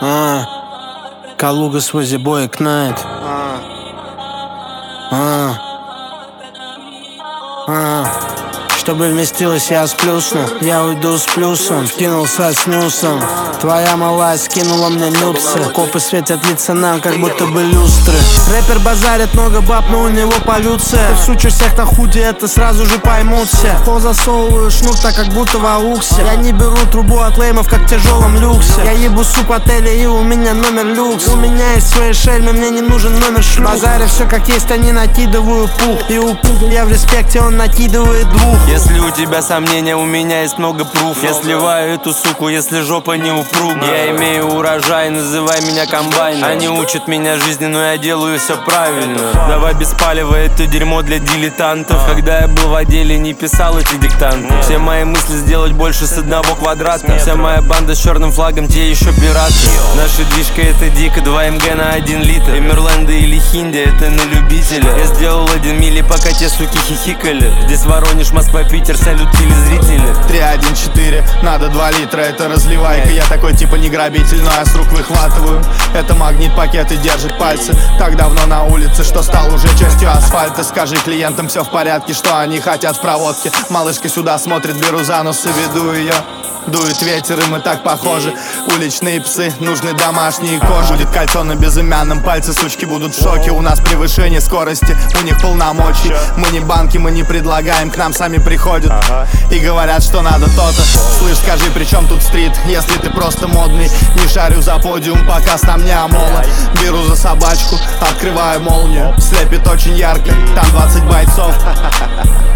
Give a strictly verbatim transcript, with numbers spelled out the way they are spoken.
А, Калуга свой бой кнает. А, а. Чтобы вместилась, я сплюсну, я уйду с плюсом. Вкинулся с нюсом, твоя малая скинула мне нюксы. Копы светят лица нам, как будто бы люстры. Рэпер базарит, много баб, но у него полюция. Ты всучишь всех на худе, это сразу же поймут все. Пол засовываю шнур, так как будто в ауксе. Я не беру трубу от леймов, как в тяжелом люксе. Я ебу суп отеля, и у меня номер люкс. У меня есть свои шельмы, мне не нужен номер шлюх. Базаре все как есть, они накидываю пух. И у пуха я в респекте, он накидывает двух. Если у тебя сомнения, у меня есть много пруф. Я сливаю эту суку, если жопа не упруга. Я имею урожай, называй меня комбайн. Они учат меня жизни, но я делаю все правильно. Давай без палева, это дерьмо для дилетантов. Когда я был в отделе, не писал эти диктанты. Все мои мысли сделать больше с одного квадрата. Вся моя банда с черным флагом, те еще пираты. Наша движка это дико, два эм гэ на один литр. Эмерленда или Хинди, это на любителя. Я сделал один мили, пока те суки хихикали. Здесь Воронеж, Москва, Питер, салют телезрители. Три, один, четыре, надо два литра, это разливайка. Я такой типа не грабитель, но я с рук выхватываю. Это магнит, пакеты держит пальцы. Так давно на улице, что стал уже частью асфальта. Скажи клиентам, все в порядке, что они хотят в проводке. Малышка сюда смотрит, беру за нос и веду ее. Дует ветер, и мы так похожи. Уличные псы, нужны домашние кожи. Будет кольцо на безымянном пальце, сучки будут в шоке. У нас превышение скорости, у них полномочий. Мы не банки, мы не предлагаем, к нам сами приходят и говорят, что надо то-то. Слышь, скажи, при чем тут стрит, если ты просто модный? Не шарю за подиум, пока с нам не омола. Беру за собачку, открываю молнию. Слепит очень ярко, там двадцать бойцов.